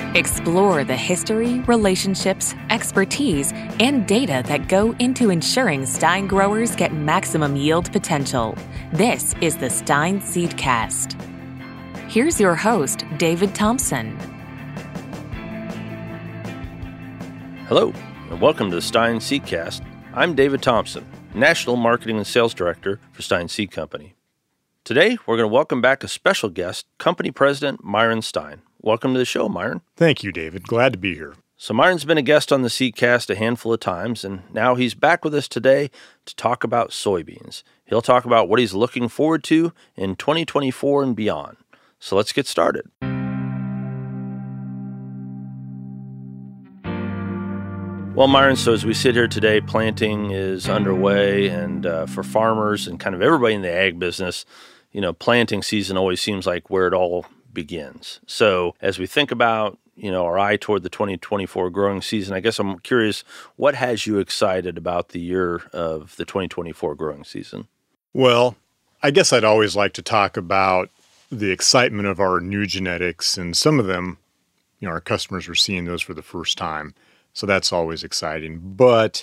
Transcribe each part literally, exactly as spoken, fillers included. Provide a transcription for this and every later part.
Explore the history, relationships, expertise, and data that go into ensuring Stine growers get maximum yield potential. This is the Stine Seedcast. Here's your host, David Thompson. Hello, and welcome to the Stine Seedcast. I'm David Thompson, National Marketing and Sales Director for Stine Seed Company. Today, we're going to welcome back a special guest, Company President Myron Stine. Welcome to the show, Myron. Thank you, David. Glad to be here. So Myron's been a guest on the Seedcast a handful of times, and now he's back with us today to talk about soybeans. He'll talk about what he's looking forward to in twenty twenty-four and beyond. So let's get started. Well, Myron, so as we sit here today, planting is underway, and uh, for farmers and kind of everybody in the ag business, you know, planting season always seems like where it all begins. So as we think about, you know, our eye toward the twenty twenty-four growing season, I guess I'm curious, what has you excited about the year of the twenty twenty-four growing season? Well, I guess I'd always like to talk about the excitement of our new genetics, and some of them, you know, our customers are seeing those for the first time. So that's always exciting. But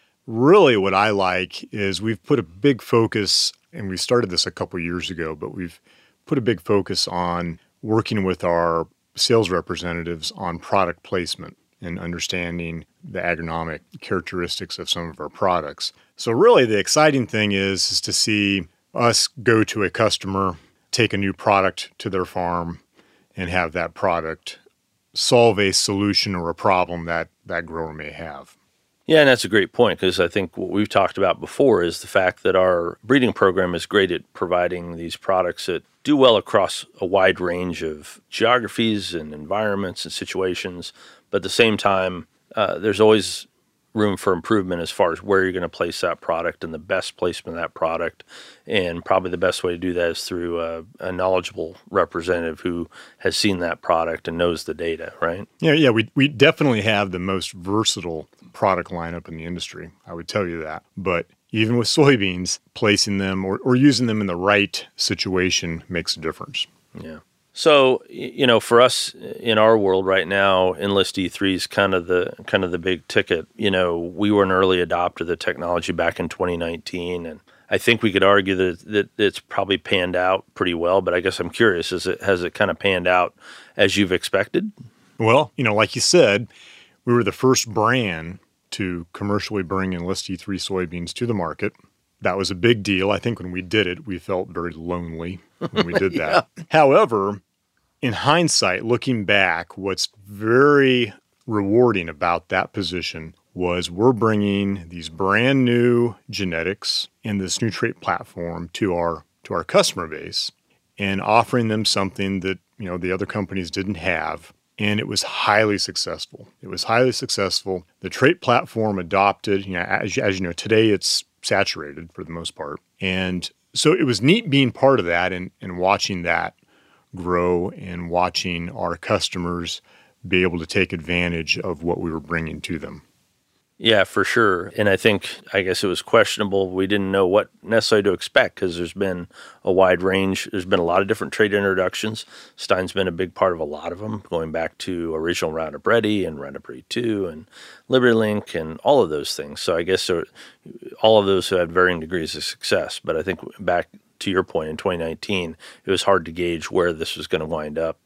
really what I like is we've put a big focus, and we started this a couple years ago, but we've put a big focus on working with our sales representatives on product placement and understanding the agronomic characteristics of some of our products. So really the exciting thing is, is to see us go to a customer, take a new product to their farm, and have that product solve a solution or a problem that that grower may have. Yeah, and that's a great point, because I think what we've talked about before is the fact that our breeding program is great at providing these products that do well across a wide range of geographies and environments and situations. But at the same time, uh, there's always room for improvement as far as where you're going to place that product and the best placement of that product. And probably the best way to do that is through a, a knowledgeable representative who has seen that product and knows the data, right? Yeah, yeah, we we definitely have the most versatile product lineup in the industry. I would tell you that. But even with soybeans, placing them or, or using them in the right situation makes a difference. Yeah. So, you know, for us in our world right now, Enlist E three is kind of the kind of the big ticket. You know, we were an early adopter of the technology back in twenty nineteen, and I think we could argue that, that it's probably panned out pretty well. But I guess I'm curious, is it has it kind of panned out as you've expected? Well, you know, like you said, we were the first brand to commercially bring Enlist E three soybeans to the market. That was a big deal. I think when we did it, we felt very lonely when we did Yeah. that. However, in hindsight, looking back, what's very rewarding about that position was we're bringing these brand new genetics and this new trait platform to our to our customer base and offering them something that, you know, the other companies didn't have. And it was highly successful. It was highly successful. The trait platform adopted, you know, as, as you know, today it's saturated for the most part. And so it was neat being part of that and, and watching that grow and watching our customers be able to take advantage of what we were bringing to them. Yeah, for sure. And I think, I guess it was questionable. We didn't know what necessarily to expect because there's been a wide range. There's been a lot of different trait introductions. Stine's been a big part of a lot of them, going back to original Roundup Ready and Roundup Ready two and LibertyLink and all of those things. So I guess there, all of those have had varying degrees of success. But I think back to your point, in twenty nineteen, it was hard to gauge where this was going to wind up.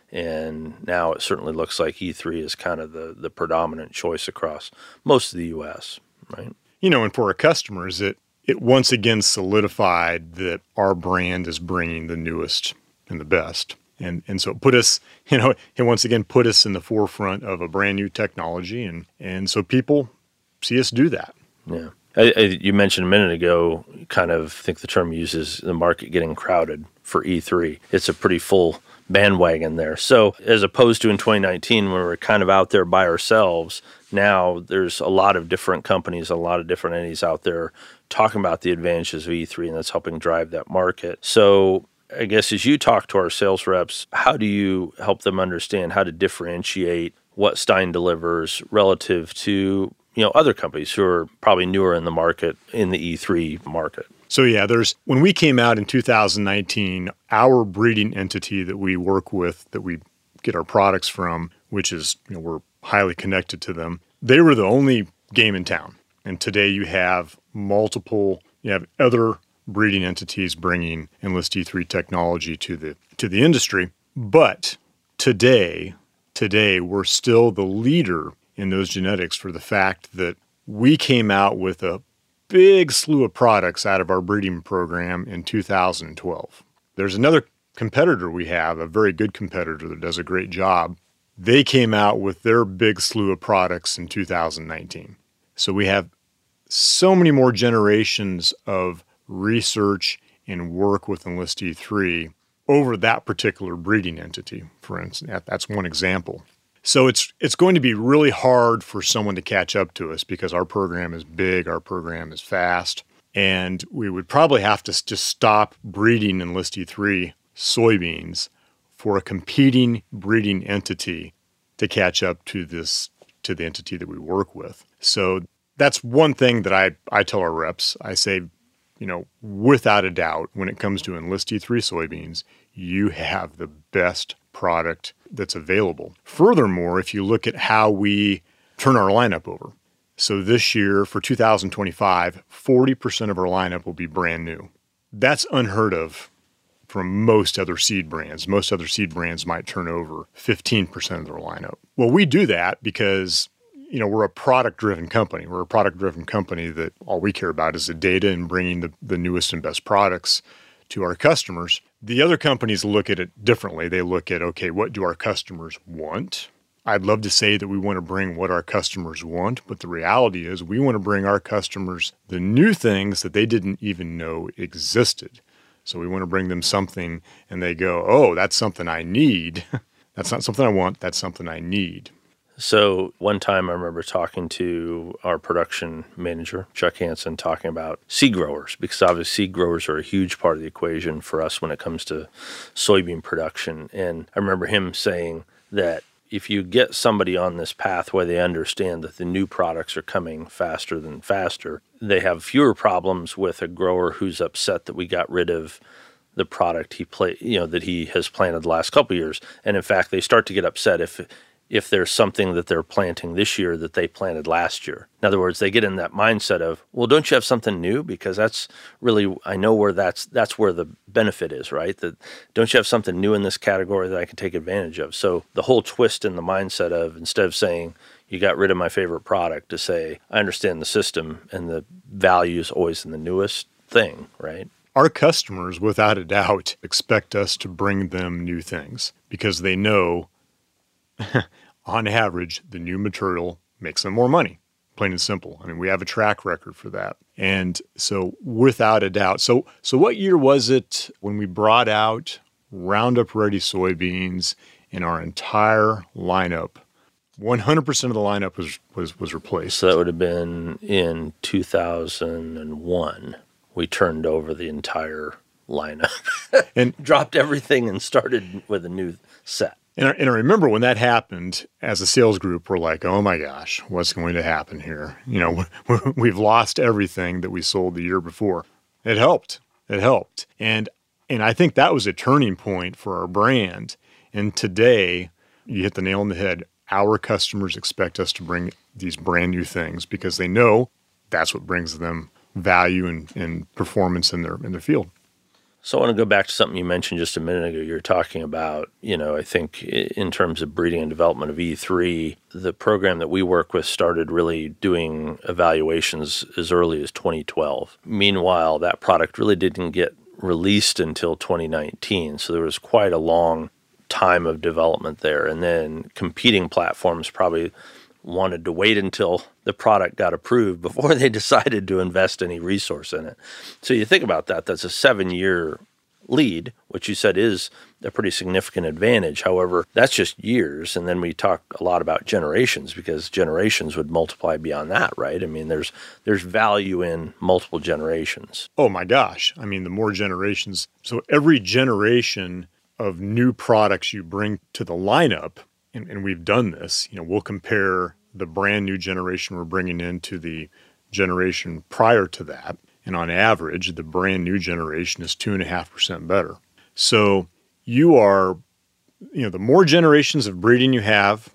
And now it certainly looks like E three is kind of the, the predominant choice across most of the U S, right? You know, and for our customers, it, it once again solidified that our brand is bringing the newest and the best. And and so it put us, you know, it once again put us in the forefront of a brand new technology. And, and so people see us do that. Yeah. I, I, you mentioned a minute ago, kind of think the term uses the market getting crowded for E three. It's a pretty full bandwagon there. So as opposed to in twenty nineteen, when we were kind of out there by ourselves, now there's a lot of different companies, a lot of different entities out there talking about the advantages of E three, and that's helping drive that market. So I guess as you talk to our sales reps, how do you help them understand how to differentiate what Stine delivers relative to, you know, other companies who are probably newer in the market, in the E three market? So yeah, there's when we came out in two thousand nineteen, our breeding entity that we work with, that we get our products from, which is, you know, we're highly connected to them. They were the only game in town. And today you have multiple, you have other breeding entities bringing Enlist E three technology to the to the industry. But today, today we're still the leader in those genetics for the fact that we came out with a big slew of products out of our breeding program in two thousand twelve. There's another competitor we have, a very good competitor that does a great job. They came out with their big slew of products in two thousand nineteen. So we have so many more generations of research and work with Enlist E three over that particular breeding entity, for instance. That's one example. So it's it's going to be really hard for someone to catch up to us because our program is big, our program is fast, and we would probably have to just stop breeding Enlist E three soybeans for a competing breeding entity to catch up to this to the entity that we work with. So that's one thing that I, I tell our reps. I say, you know, without a doubt, when it comes to Enlist E three soybeans, you have the best product that's available. Furthermore, if you look at how we turn our lineup over. So this year, for two thousand twenty-five, forty percent of our lineup will be brand new. That's unheard of from most other seed brands. Most other seed brands might turn over fifteen percent of their lineup. Well, we do that because, you know, we're a product-driven company. We're a product-driven company that all we care about is the data and bringing the, the newest and best products to our customers. The other companies look at it differently. They look at, okay, what do our customers want? I'd love to say that we want to bring what our customers want, but the reality is we want to bring our customers the new things that they didn't even know existed. So we want to bring them something and they go, oh, that's something I need. That's not something I want. That's something I need. So one time I remember talking to our production manager, Chuck Hansen, talking about seed growers, because obviously seed growers are a huge part of the equation for us when it comes to soybean production. And I remember him saying that if you get somebody on this path where they understand that the new products are coming faster than faster, they have fewer problems with a grower who's upset that we got rid of the product he play, you know, that he has planted the last couple of years. And in fact, they start to get upset if if there's something that they're planting this year that they planted last year. In other words, they get in that mindset of, well, don't you have something new? Because that's really, I know where that's that's where the benefit is, right? That don't you have something new in this category that I can take advantage of? So the whole twist in the mindset of, instead of saying, you got rid of my favorite product, to say, I understand the system and the value is always in the newest thing, right? Our customers, without a doubt, expect us to bring them new things because they know on average, the new material makes them more money, plain and simple. I mean, we have a track record for that. And so without a doubt, so so what year was it when we brought out Roundup Ready soybeans in our entire lineup? one hundred percent of the lineup was, was, was replaced. So that would have been in two thousand one. We turned over the entire lineup and dropped everything and started with a new set. And I, and I remember when that happened, as a sales group, we're like, oh my gosh, what's going to happen here? You know, we've lost everything that we sold the year before. It helped. It helped. And and I think that was a turning point for our brand. And today, you hit the nail on the head. Our customers expect us to bring these brand new things because they know that's what brings them value and, and performance in their in their field. So I want to go back to something you mentioned just a minute ago. You were talking about, you know, I think in terms of breeding and development of E three, the program that we work with started really doing evaluations as early as twenty twelve. Meanwhile, that product really didn't get released until twenty nineteen. So there was quite a long time of development there. And then competing platforms probably wanted to wait until the product got approved before they decided to invest any resource in it. So you think about that, that's a seven-year lead, which you said is a pretty significant advantage. However, that's just years. And then we talk a lot about generations because generations would multiply beyond that, right? I mean, there's there's value in multiple generations. Oh my gosh. I mean, the more generations. So every generation of new products you bring to the lineup, and, and we've done this, you know, we'll compare the brand new generation we're bringing in to the generation prior to that. And on average, the brand new generation is two and a half percent better. So you are, you know, the more generations of breeding you have,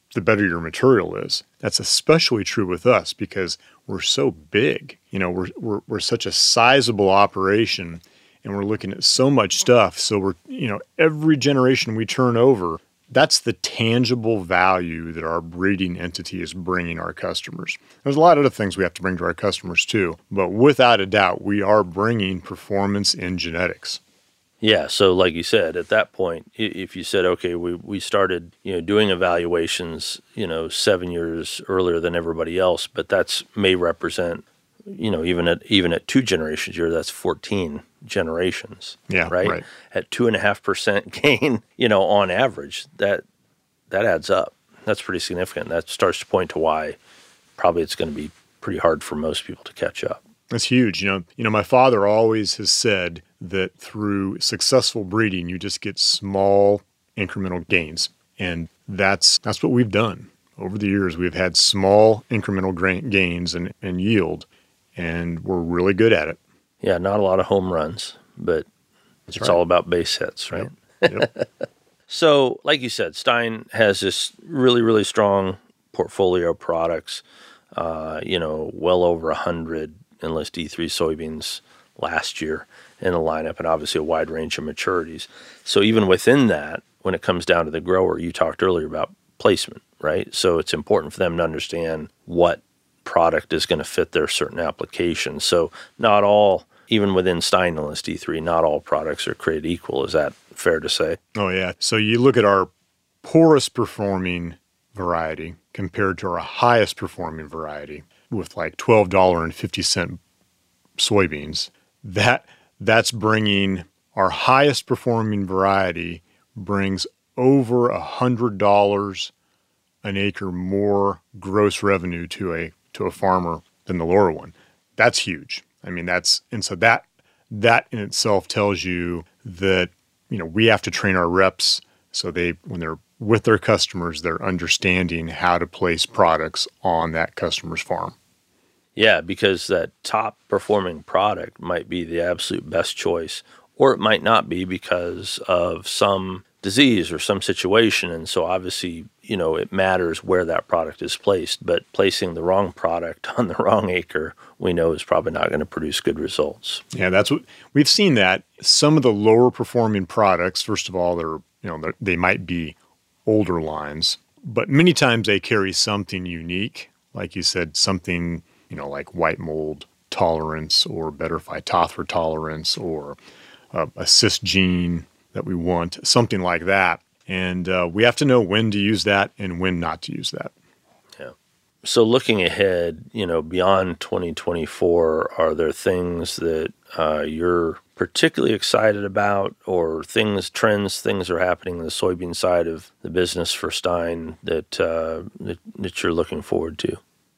the better your material is. That's especially true with us because we're so big. You know, we're we're we're such a sizable operation, and we're looking at so much stuff. So we're, you know, every generation we turn over, that's the tangible value that our breeding entity is bringing our customers. There's a lot of other things we have to bring to our customers too, but without a doubt, we are bringing performance in genetics. Yeah, so like you said, at that point, if you said, okay, we, we started, you know, doing evaluations, you know, seven years earlier than everybody else, but that's may represent, you know, even at even at two generations here, that's fourteen generations. Yeah, right. right. At two and a half percent gain, you know, on average, that that adds up. That's pretty significant. That starts to point to why probably it's going to be pretty hard for most people to catch up. That's huge. You know, you know, my father always has said that through successful breeding, you just get small incremental gains. And that's that's what we've done. Over the years, we've had small incremental gra- gains and, and yield, and we're really good at it. Yeah, not a lot of home runs, but That's it's right. all about base hits, right? Yep. Yep. So, like you said, Stine has this really, really strong portfolio of products, uh, you know, well over one hundred Enlist E three soybeans last year in the lineup, and obviously a wide range of maturities. So even within that, when it comes down to the grower, you talked earlier about placement, right? So it's important for them to understand what product is going to fit their certain application. So not all, even within Stine Enlist E three, not all products are created equal. Is that fair to say? Oh, yeah. So you look at our poorest performing variety compared to our highest performing variety with like twelve dollars and fifty cents soybeans. That that's bringing our highest performing variety brings over one hundred dollars an acre more gross revenue to a to a farmer than the lower one. That's huge. I mean, that's and so that that in itself tells you that, you know, we have to train our reps so they when they're with their customers, they're understanding how to place products on that customer's farm. Yeah, because that top performing product might be the absolute best choice, or it might not be because of some disease or some situation. And so obviously, you know, it matters where that product is placed, but placing the wrong product on the wrong acre, we know is probably not going to produce good results. Yeah, that's what we've seen that some of the lower performing products, first of all, they're, you know, they're, they might be older lines, but many times they carry something unique. Like you said, something, you know, like white mold tolerance or better phytophthora tolerance or uh, a cyst gene that we want, something like that. And uh, we have to know when to use that and when not to use that. Yeah. So looking ahead, you know, beyond twenty twenty-four, are there things that uh, you're particularly excited about, or things, trends, things are happening on the soybean side of the business for Stine that, uh, that, that you're looking forward to?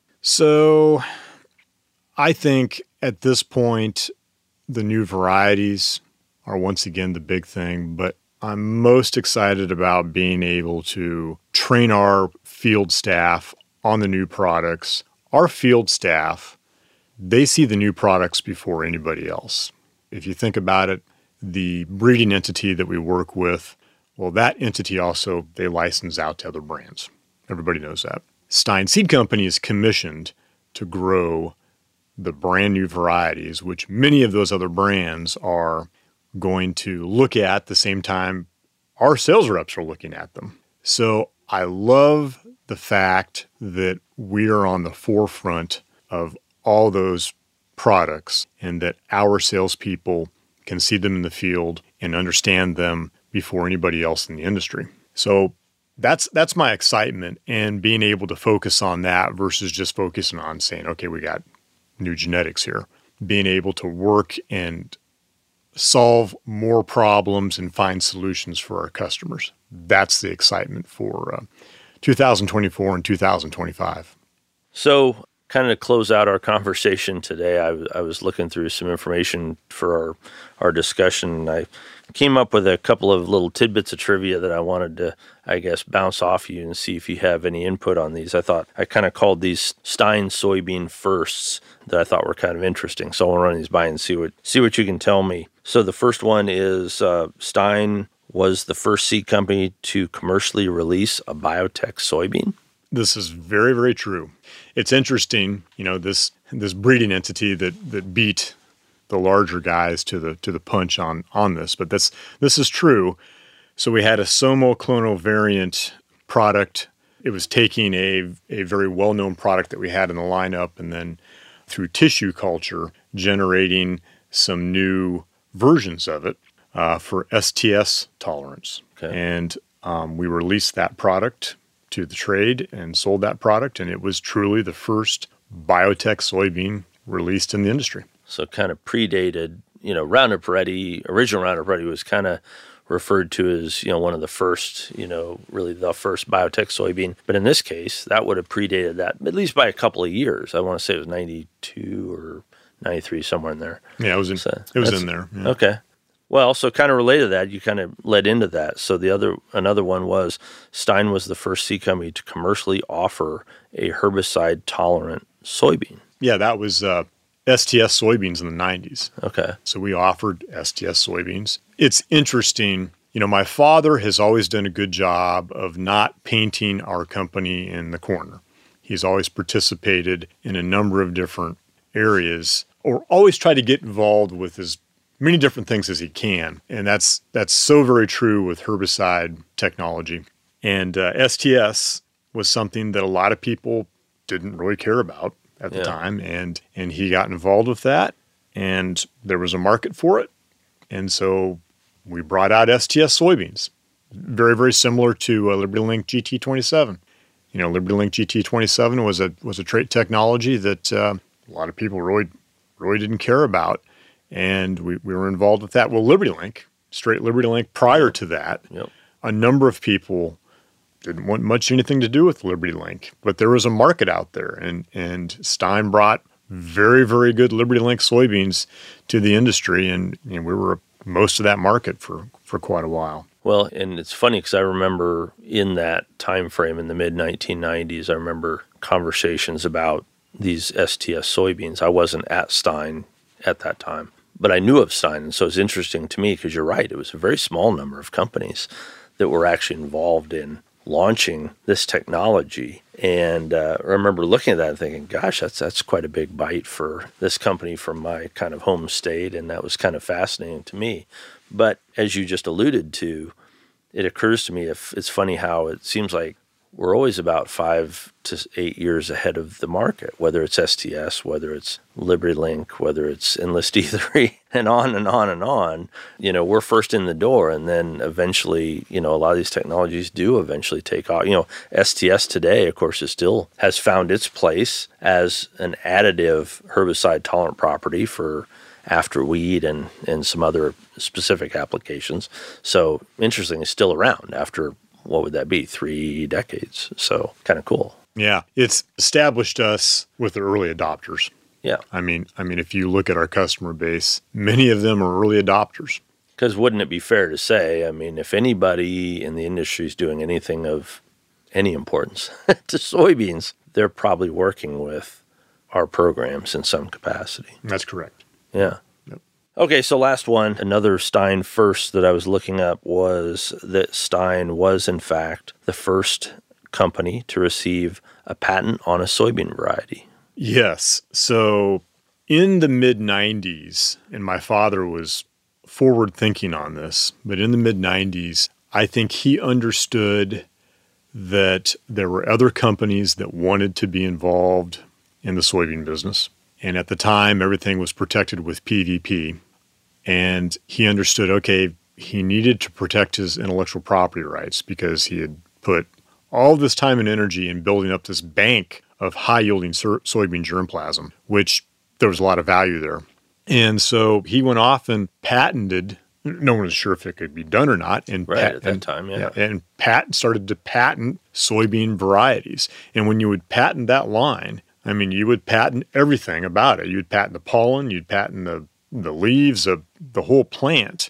So I think at this point, the new varieties are once again the big thing, but I'm most excited about being able to train our field staff on the new products. Our field staff, they see the new products before anybody else. If you think about it, the breeding entity that we work with, well, that entity also, they license out to other brands. Everybody knows that. Stine Seed Company is commissioned to grow the brand new varieties, which many of those other brands are going to look at the same time our sales reps are looking at them. So I love the fact that we are on the forefront of all those products and that our salespeople can see them in the field and understand them before anybody else in the industry. So that's that's my excitement, and being able to focus on that versus just focusing on saying, okay, we got new genetics here. Being able to work and solve more problems and find solutions for our customers. That's the excitement for uh, two thousand twenty-four and two thousand twenty-five. So kind of to close out our conversation today, I, w- I was looking through some information for our, our discussion. I came up with a couple of little tidbits of trivia that I wanted to, I guess, bounce off you and see if you have any input on these. I thought I kind of called these Stine soybean firsts that I thought were kind of interesting. So I want to run these by and see what see what you can tell me. So the first one is uh, Stine was the first seed company to commercially release a biotech soybean? This is very, very true. It's interesting, you know, this this breeding entity that that beat the larger guys to the to the punch on on this, but that's this is true. So we had a Somo clonal variant product. It was taking a a very well-known product that we had in the lineup, and then through tissue culture, generating some new versions of it uh, for S T S tolerance. Okay. And um, we released that product to the trade and sold that product, and it was truly the first biotech soybean released in the industry. So kind of predated, you know, Roundup Ready, original Roundup Ready was kind of referred to as, you know, one of the first, you know, really the first biotech soybean. But in this case, that would have predated that, at least by a couple of years. I want to say it was ninety-two or ninety-three, somewhere in there. Yeah, it was in, so it was in there. Yeah. Okay. Well, so kind of related to that, you kind of led into that. So the other, another one was Stine was the first seed company to commercially offer a herbicide-tolerant soybean. Yeah, that was uh, S T S soybeans in the nineties. Okay. So we offered S T S soybeans. It's interesting. You know, my father has always done a good job of not painting our company in the corner. He's always participated in a number of different areas, or always tried to get involved with as many different things as he can. And that's that's so very true with herbicide technology. And uh, S T S was something that a lot of people didn't really care about at the Yeah. time. And, and he got involved with that, and there was a market for it. And so we brought out S T S soybeans, very, very similar to uh, LibertyLink G T twenty-seven. You know, LibertyLink G T twenty-seven was a was a trait technology that uh, a lot of people really, really didn't care about. And we, we were involved with that. Well, LibertyLink, straight LibertyLink prior to that, Yep. a number of people didn't want much anything to do with LibertyLink, but there was a market out there, and, and Stine brought very, very good LibertyLink soybeans to the industry, and you know, we were most of that market for, for quite a while. Well, and it's funny because I remember in that time frame in the mid nineteen nineties, I remember conversations about these S T S soybeans. I wasn't at Stine at that time, but I knew of Stine, and so it's interesting to me because you're right. It was a very small number of companies that were actually involved in launching this technology. And uh, I remember looking at that and thinking, gosh, that's that's quite a big bite for this company from my kind of home state, and that was kind of fascinating to me. But as you just alluded to, it occurs to me, if it's funny how it seems like we're always about five to eight years ahead of the market, whether it's S T S, whether it's LibertyLink, whether it's Enlist E three, and on and on and on. You know, we're first in the door, and then eventually, you know, a lot of these technologies do eventually take off. You know, S T S today, of course, is still has found its place as an additive herbicide-tolerant property for after weed and, and some other specific applications. So, interesting, it's still around after, what would that be, three decades? So kind of cool. Yeah, it's established us with the early adopters. Yeah. I mean, I mean, if you look at our customer base, many of them are early adopters. Because wouldn't it be fair to say, I mean, if anybody in the industry is doing anything of any importance to soybeans, they're probably working with our programs in some capacity. That's correct. Yeah. Yep. Okay, so last one, another Stine first that I was looking up was that Stine was, in fact, the first company to receive a patent on a soybean variety. Yes. So in the mid nineties, and my father was forward thinking on this, but in the mid nineties, I think he understood that there were other companies that wanted to be involved in the soybean business. And at the time, everything was protected with P V P. And he understood, okay, he needed to protect his intellectual property rights because he had put all this time and energy in building up this bank of high-yielding soybean germplasm, which there was a lot of value there. And so he went off and patented. No one was sure if it could be done or not. And Right, pat- at that and, time, yeah. And pat- started to patent soybean varieties. And when you would patent that line, I mean, you would patent everything about it. You'd patent the pollen, you'd patent the, the leaves of the whole plant.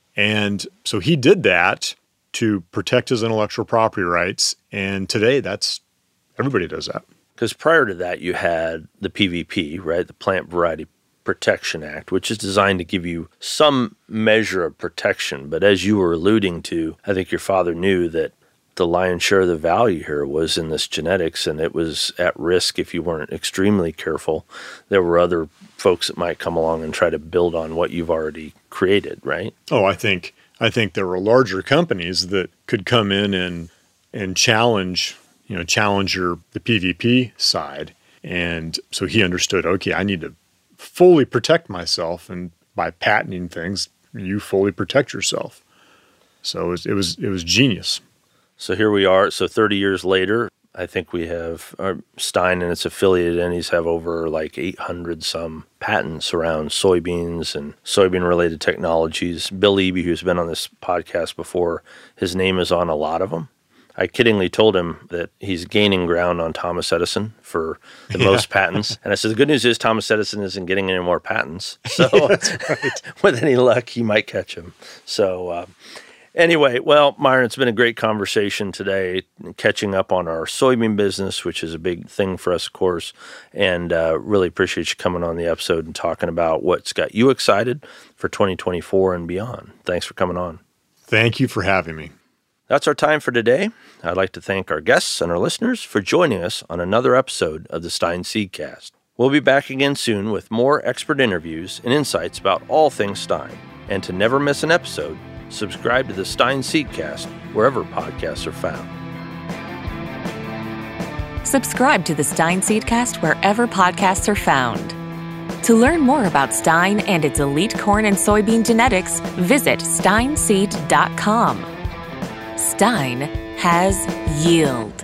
And so he did that to protect his intellectual property rights. And today, that's everybody does that. Because prior to that, you had the P V P, right, the plant variety Protection Act, which is designed to give you some measure of protection. But as you were alluding to, I think your father knew that the lion's share of the value here was in this genetics, and it was at risk if you weren't extremely careful. There were other folks that might come along and try to build on what you've already created, right? Oh, I think I think there were larger companies that could come in and and challenge, you know, challenge your the P V P side. And so he understood, okay, I need to fully protect myself, and by patenting things, you fully protect yourself. So it was it was, it was genius. So here we are. So thirty years later, I think we have uh, Stine and its affiliated entities have over like eight hundred some patents around soybeans and soybean-related technologies. Bill Eby, who's been on this podcast before, his name is on a lot of them. I kiddingly told him that he's gaining ground on Thomas Edison for the yeah. most patents. And I said, the good news is Thomas Edison isn't getting any more patents. So right. with any luck, he might catch him. So uh, anyway, well, Myron, it's been a great conversation today, catching up on our soybean business, which is a big thing for us, of course. And uh, really appreciate you coming on the episode and talking about what's got you excited for twenty twenty-four and beyond. Thanks for coming on. Thank you for having me. That's our time for today. I'd like to thank our guests and our listeners for joining us on another episode of the Stine Seedcast. We'll be back again soon with more expert interviews and insights about all things Stine. And to never miss an episode, subscribe to the Stine Seedcast wherever podcasts are found. Subscribe to the Stine Seedcast wherever podcasts are found. To learn more about Stine and its elite corn and soybean genetics, visit stine seed dot com. Stine has yield.